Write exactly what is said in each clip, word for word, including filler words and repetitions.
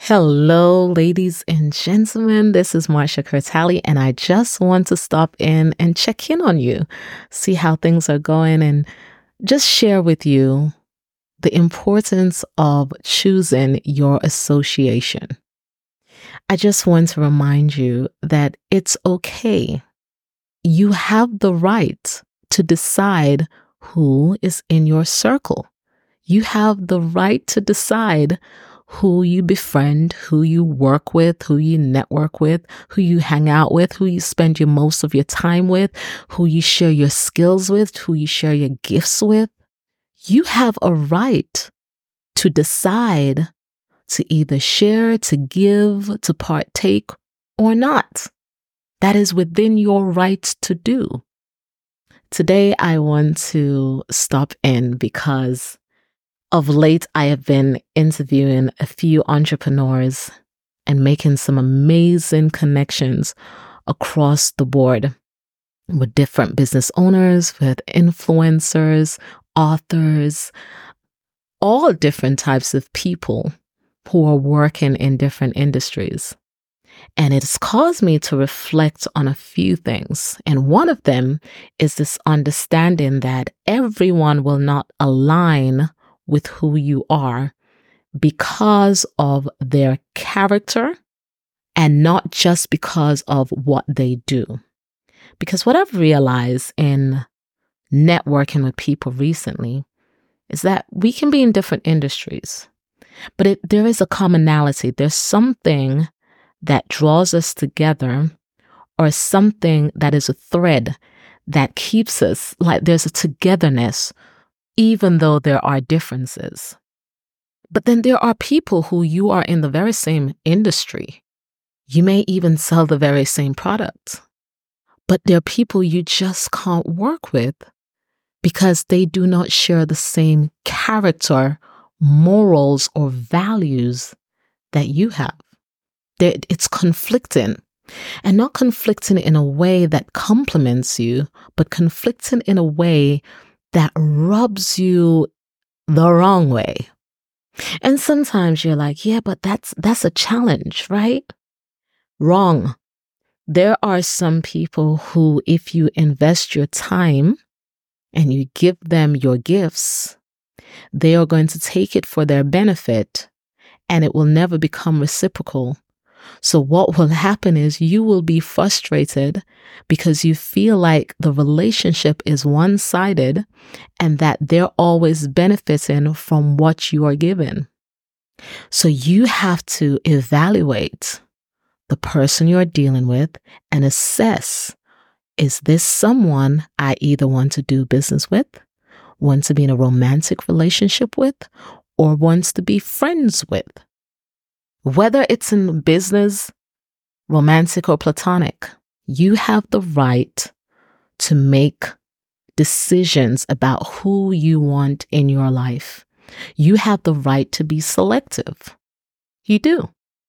Hello, ladies and gentlemen. This is Marsha Curtali, and I just want to stop in and check in on you, see how things are going, and just share with you the importance of choosing your association. I just want to remind you that it's okay. You have the right to decide who is in your circle. You have the right to decide who you befriend, who you work with, who you network with, who you hang out with, who you spend your most of your time with, who you share your skills with, who you share your gifts with. You have a right to decide to either share, to give, to partake, or not. That is within your rights to do. Today, I want to stop in because of late, I have been interviewing a few entrepreneurs and making some amazing connections across the board with different business owners, with influencers, authors, all different types of people who are working in different industries. And it's caused me to reflect on a few things. And one of them is this understanding that everyone will not align with who you are because of their character and not just because of what they do. Because what I've realized in networking with people recently is that we can be in different industries, but it, there is a commonality. There's something that draws us together, or something that is a thread that keeps us, like there's a togetherness, even though there are differences. But then there are people who you are in the very same industry. You may even sell the very same product, but there are people you just can't work with because they do not share the same character, morals, or values that you have. They're, it's conflicting, and not conflicting in a way that compliments you, but conflicting in a way that rubs you the wrong way. And sometimes you're like, yeah, but that's that's a challenge, right? Wrong. There are some people who, if you invest your time and you give them your gifts, they are going to take it for their benefit, and it will never become reciprocal. So what will happen is you will be frustrated because you feel like the relationship is one-sided and that they're always benefiting from what you are given. So you have to evaluate the person you're dealing with and assess, is this someone I either want to do business with, want to be in a romantic relationship with, or wants to be friends with? Whether it's in business, romantic, or platonic, you have the right to make decisions about who you want in your life. You have the right to be selective. You do.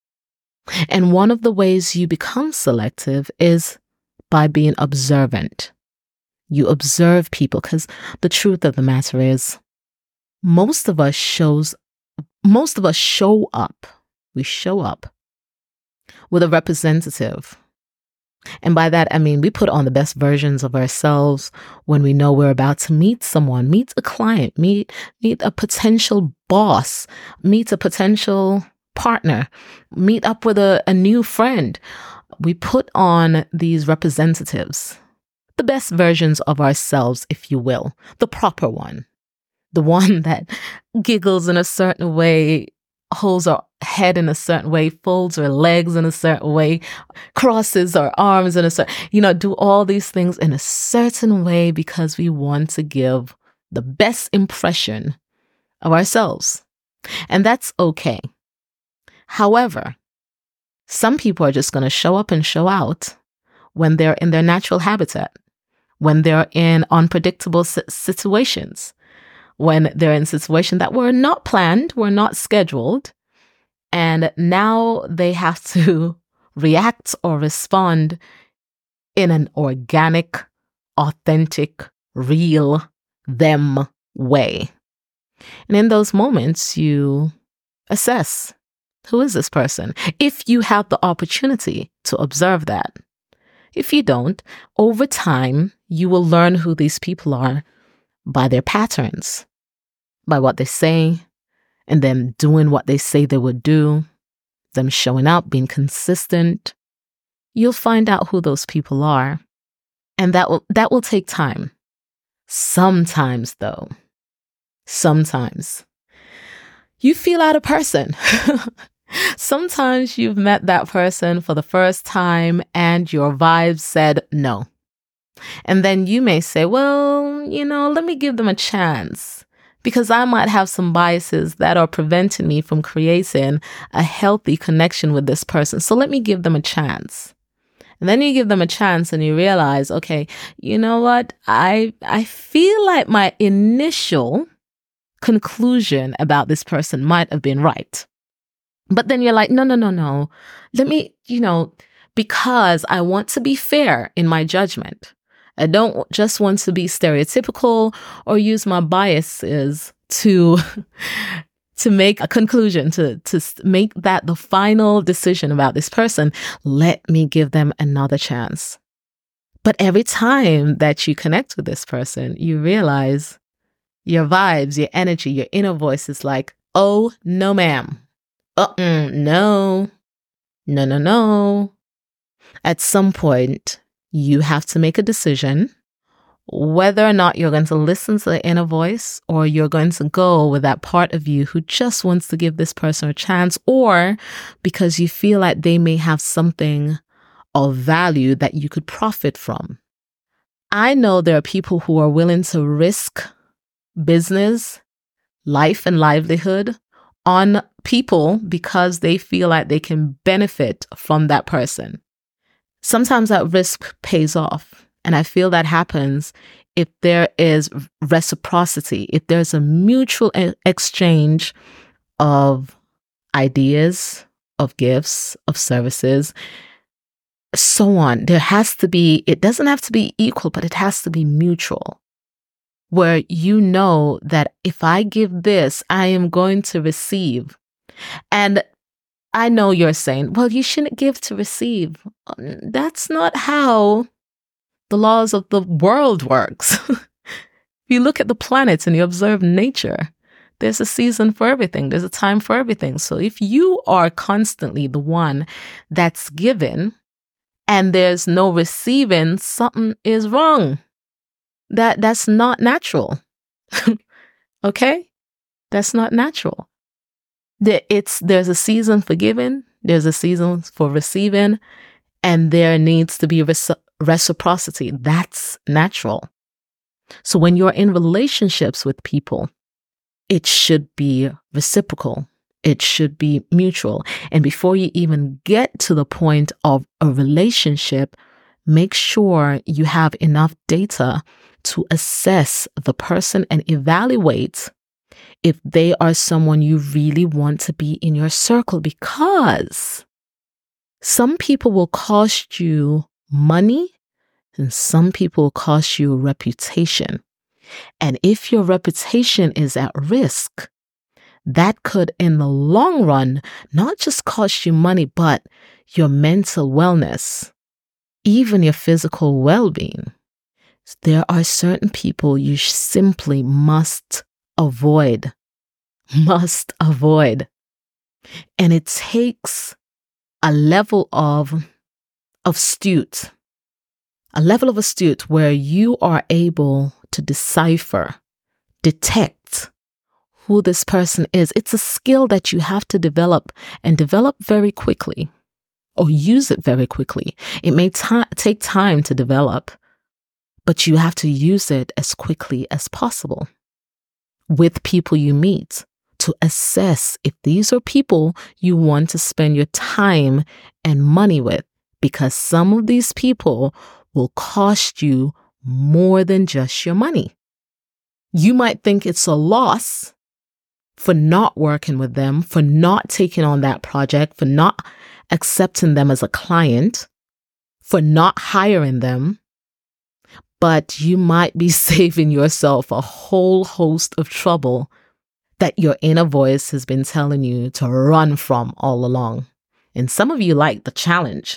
And one of the ways you become selective is by being observant. You observe people, because the truth of the matter is, most of us shows, most of us show up. We show up with a representative. And by that, I mean, we put on the best versions of ourselves when we know we're about to meet someone, meet a client, meet, meet a potential boss, meet a potential partner, meet up with a, a new friend. We put on these representatives, the best versions of ourselves, if you will, the proper one, the one that giggles in a certain way, holds our head in a certain way, folds our legs in a certain way, crosses our arms in a certain, you know, do all these things in a certain way because we want to give the best impression of ourselves. And that's okay. However, some people are just going to show up and show out when they're in their natural habitat, when they're in unpredictable situations, when they're in situations that were not planned, were not scheduled, and now they have to react or respond in an organic, authentic, real them way. And in those moments, you assess, Who is this person? If you have the opportunity to observe that. If you don't, over time, you will learn who these people are by their patterns, by what they say, and them doing what they say they would do, them showing up, being consistent. You'll find out who those people are. And that will, that will take time. Sometimes, though, sometimes you feel out of person. Sometimes you've met that person for the first time and your vibe said no. And then you may say, well, you know, let me give them a chance because I might have some biases that are preventing me from creating a healthy connection with this person. So let me give them a chance. And then you give them a chance and you realize, okay, you know what? I I feel like my initial conclusion about this person might have been right. But then you're like, no, no, no, no. Let me, you know, because I want to be fair in my judgment. I don't just want to be stereotypical or use my biases to to make a conclusion, to, to make that the final decision about this person. Let me give them another chance. But every time that you connect with this person, you realize your vibes, your energy, your inner voice is like, oh, no, ma'am. Uh-uh, no, no, no, no. At some point, you have to make a decision whether or not you're going to listen to the inner voice or you're going to go with that part of you who just wants to give this person a chance, or because you feel like they may have something of value that you could profit from. I know there are people who are willing to risk business, life, and livelihood on people because they feel like they can benefit from that person. Sometimes that risk pays off. And I feel that happens if there is reciprocity, if there's a mutual e- exchange of ideas, of gifts, of services, so on. There has to be, it doesn't have to be equal, but it has to be mutual. Where you know that if I give this, I am going to receive. And I know you're saying, well, you shouldn't give to receive. That's not how the laws of the world works. If you look at the planets and you observe nature, there's a season for everything. There's a time for everything. So if you are constantly the one that's given and there's no receiving, something is wrong. That that's not natural. Okay? That's not natural. There, it's there's a season for giving, there's a season for receiving, and there needs to be reci- reciprocity. That's natural. So when you're in relationships with people, it should be reciprocal. It should be mutual. And before you even get to the point of a relationship, make sure you have enough data to assess the person and evaluate if they are someone you really want to be in your circle, because some people will cost you money and some people will cost you reputation. And if your reputation is at risk, that could in the long run not just cost you money, but your mental wellness, even your physical well-being. There are certain people you simply must avoid, must avoid. And it takes a level of, of astute, a level of astute where you are able to decipher, detect who this person is. It's a skill that you have to develop and develop very quickly, or use it very quickly. It may ta- take time to develop, but you have to use it as quickly as possible with people you meet to assess if these are people you want to spend your time and money with, because some of these people will cost you more than just your money. You might think it's a loss for not working with them, for not taking on that project, for not accepting them as a client, for not hiring them. But you might be saving yourself a whole host of trouble that your inner voice has been telling you to run from all along. And some of you like the challenge.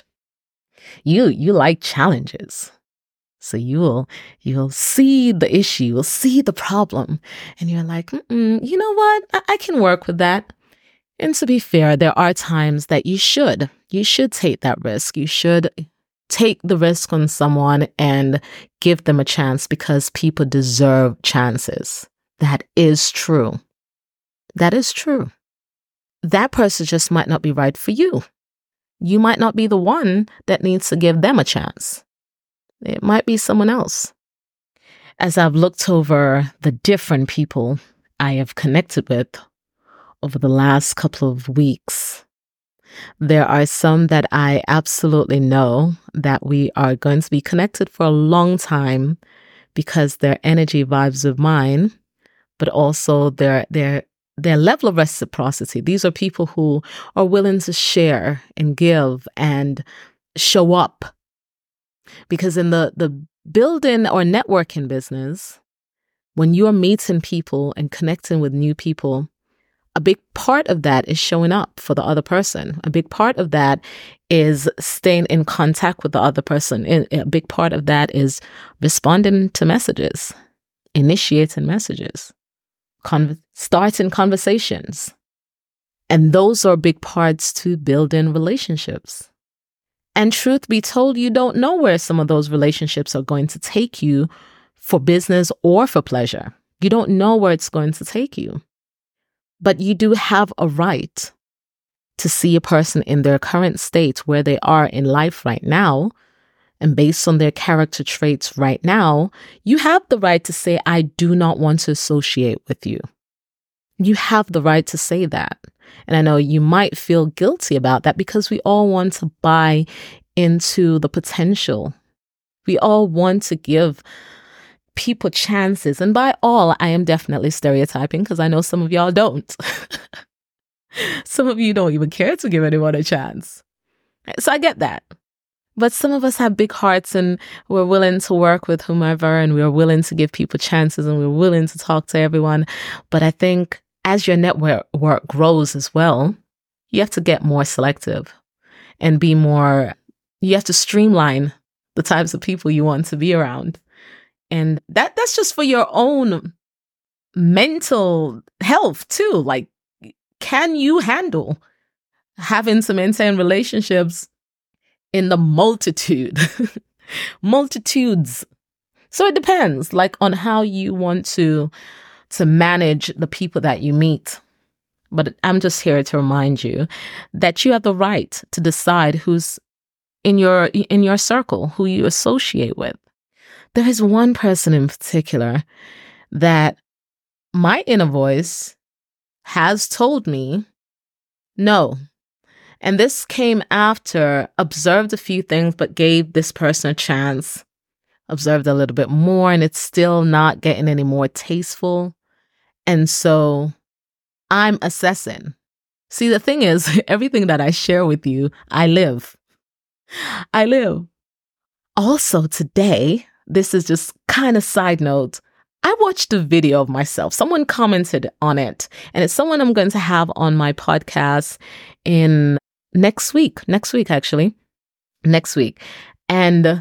You you like challenges. So you'll you'll see the issue, you'll see the problem, and you're like, Mm-mm, you know what? I-, I can work with that. And to be fair, there are times that you should. You should take that risk. You should take the risk on someone and give them a chance because people deserve chances. That is true. That is true. That person just might not be right for you. You might not be the one that needs to give them a chance. It might be someone else. As I've looked over the different people I have connected with over the last couple of weeks, there are some that I absolutely know that we are going to be connected for a long time because their energy vibes with mine, but also their their their level of reciprocity. These are people who are willing to share and give and show up. Because in the, the building or networking business, when you're meeting people and connecting with new people, a big part of that is showing up for the other person. A big part of that is staying in contact with the other person. And a big part of that is responding to messages, initiating messages, con- starting conversations. And those are big parts to building relationships. And truth be told, you don't know where some of those relationships are going to take you for business or for pleasure. You don't know where it's going to take you. But you do have a right to see a person in their current state, where they are in life right now, and based on their character traits right now, you have the right to say, I do not want to associate with you. You have the right to say that. And I know you might feel guilty about that because we all want to buy into the potential. We all want to give people chances. And by all, I am definitely stereotyping because I know some of y'all don't. Some of you don't even care to give anyone a chance. So I get that. But some of us have big hearts and we're willing to work with whomever, and we're willing to give people chances, and we're willing to talk to everyone. But I think as your network work grows as well, you have to get more selective and be more, you have to streamline the types of people you want to be around. And that that's just for your own mental health too. Like, can you handle having to maintain relationships in the multitude, multitudes? So it depends, like, on how you want to to manage the people that you meet. But I'm just here to remind you that you have the right to decide who's in your in your circle, who you associate with. There is one person in particular that my inner voice has told me no. And this came after observed a few things, but gave this person a chance, observed a little bit more, and it's still not getting any more tasteful. And so I'm assessing. See, the thing is, everything that I share with you, I live. I live. Also today, this is just kind of side note, I watched a video of myself. Someone commented on it, and it's someone I'm going to have on my podcast in next week. Next week, actually. Next week. And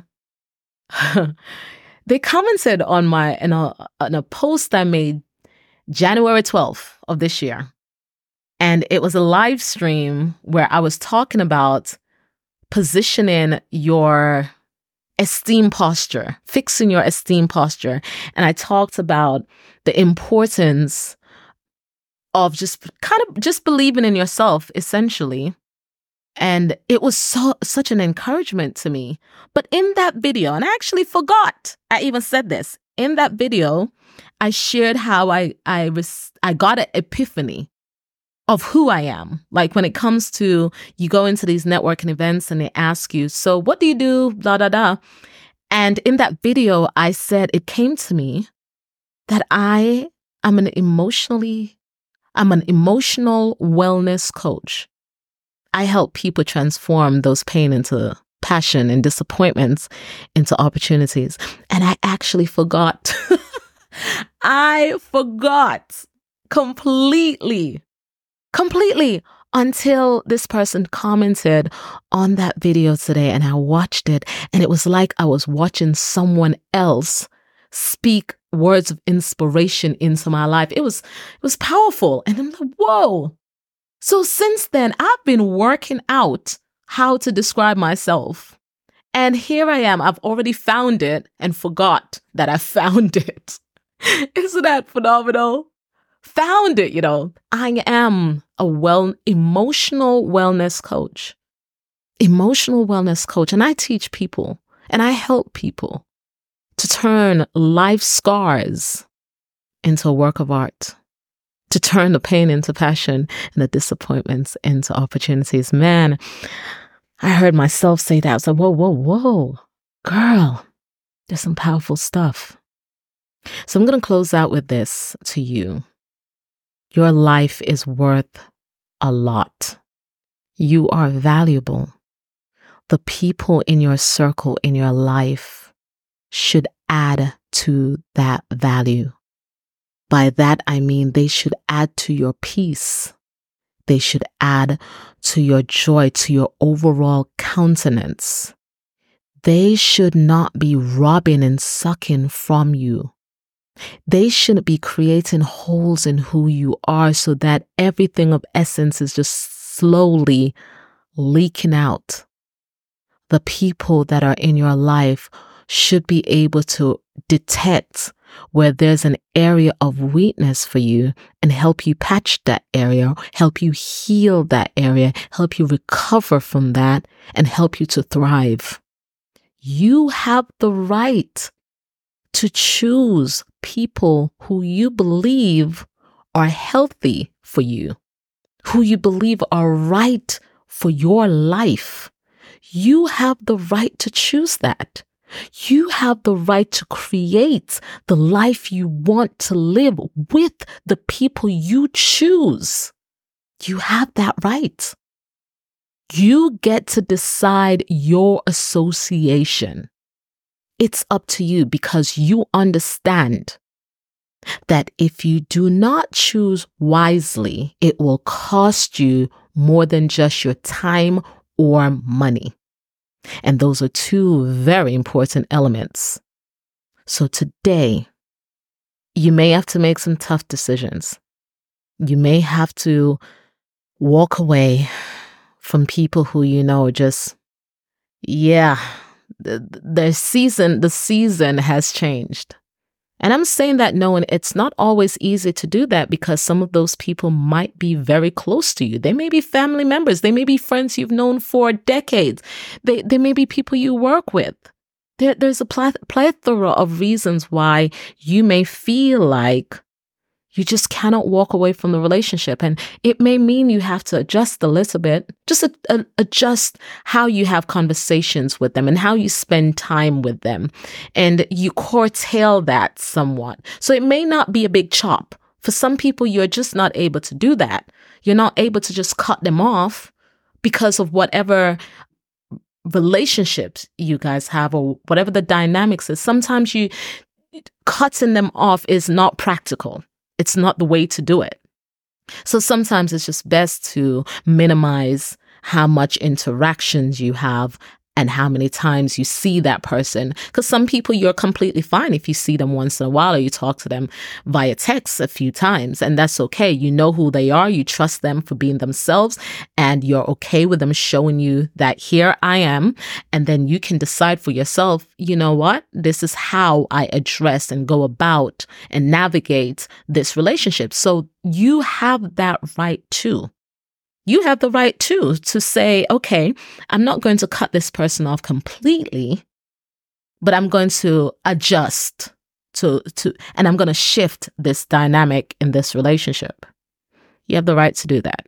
they commented on my in a, in a post I made January twelfth of this year. And it was a live stream where I was talking about positioning your esteem posture, fixing your esteem posture. And I talked about the importance of just kind of just believing in yourself, essentially. And it was so such an encouragement to me. But in that video, and I actually forgot I even said this, in that video, I shared how I I res- I got an epiphany of who I am. Like, when it comes to, you go into these networking events and they ask you, so what do you do? Da, da, da. And in that video, I said, it came to me that I am an emotionally, I'm an emotional wellness coach. I help people transform those pain into passion and disappointments into opportunities. And I actually forgot. I forgot completely, completely until this person commented on that video today and I watched it and it was like I was watching someone else speak words of inspiration into my life. It was, it was powerful. And I'm like, whoa. So since then, I've been working out how to describe myself. And here I am. I've already found it and forgot that I found it. Isn't that phenomenal? Found it, you know. I am a well, emotional wellness coach. Emotional wellness coach. And I teach people and I help people to turn life scars into a work of art, to turn the pain into passion and the disappointments into opportunities. Man, I heard myself say that. I was like, whoa, whoa, whoa, girl, there's some powerful stuff. So I'm going to close out with this to you. Your life is worth a lot. You are valuable. The people in your circle, in your life, should add to that value. By that, I mean they should add to your peace. They should add to your joy, to your overall countenance. They should not be robbing and sucking from you. They shouldn't be creating holes in who you are so that everything of essence is just slowly leaking out. The people that are in your life should be able to detect where there's an area of weakness for you and help you patch that area, help you heal that area, help you recover from that, and help you to thrive. You have the right to choose people who you believe are healthy for you, who you believe are right for your life. You have the right to choose that. You have the right to create the life you want to live with the people you choose. You have that right. You get to decide your association. It's up to you because you understand that if you do not choose wisely, it will cost you more than just your time or money. And those are two very important elements. So today, you may have to make some tough decisions. You may have to walk away from people who you know are just, yeah, the, the season, the season has changed. And I'm saying that knowing it's not always easy to do that because some of those people might be very close to you. They may be family members. They may be friends you've known for decades. They, they may be people you work with. There, there's a plethora of reasons why you may feel like you just cannot walk away from the relationship. And it may mean you have to adjust a little bit, just a, a, adjust how you have conversations with them and how you spend time with them. And you curtail that somewhat. So it may not be a big chop. For some people, you're just not able to do that. You're not able to just cut them off because of whatever relationships you guys have or whatever the dynamics is. Sometimes you cutting them off is not practical. It's not the way to do it. So sometimes it's just best to minimize how much interactions you have and how many times you see that person. Because some people, you're completely fine if you see them once in a while or you talk to them via text a few times. And that's okay. You know who they are. You trust them for being themselves. And you're okay with them showing you that here I am. And then you can decide for yourself, you know what? This is how I address and go about and navigate this relationship. So you have that right too. You have the right too to say, okay, I'm not going to cut this person off completely, but I'm going to adjust to, to, and I'm going to shift this dynamic in this relationship. You have the right to do that.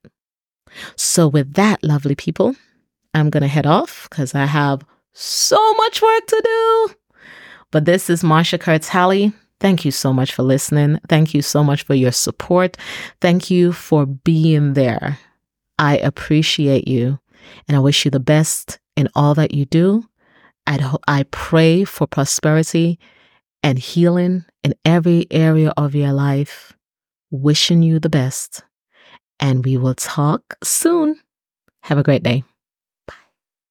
So with that, lovely people, I'm going to head off because I have so much work to do. But this is Marsha Curtali. Thank you so much for listening. Thank you so much for your support. Thank you for being there. I appreciate you and I wish you the best in all that you do. I'd ho- I pray for prosperity and healing in every area of your life. wishing you the best. And we will talk soon. Have a great day.